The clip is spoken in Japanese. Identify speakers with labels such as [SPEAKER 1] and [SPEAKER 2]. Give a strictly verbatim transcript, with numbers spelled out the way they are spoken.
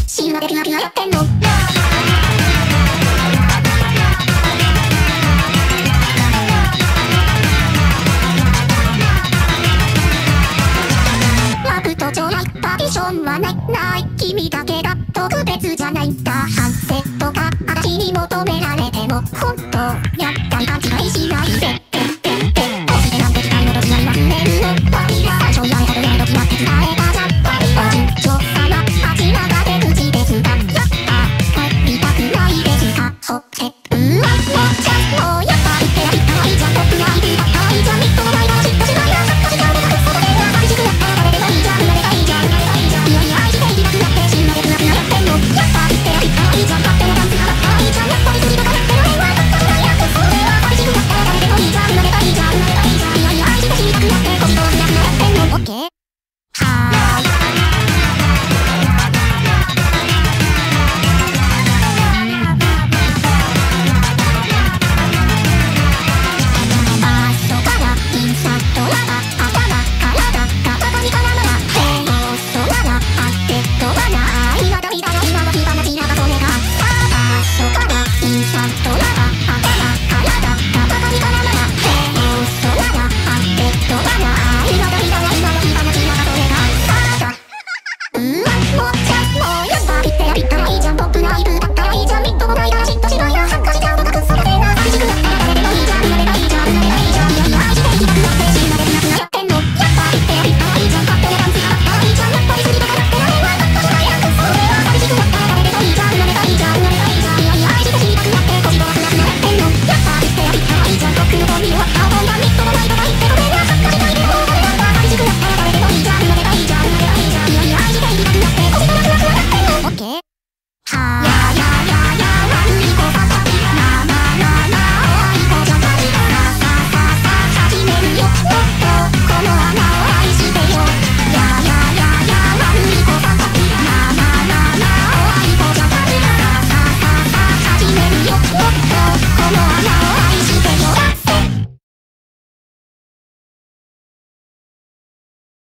[SPEAKER 1] 死ぬまでキラキラやってんの。ラブとちょうだいパーティションはないない君だけが特別じゃないんだ。反省とか私に求められても本当やったり勘違いしないで。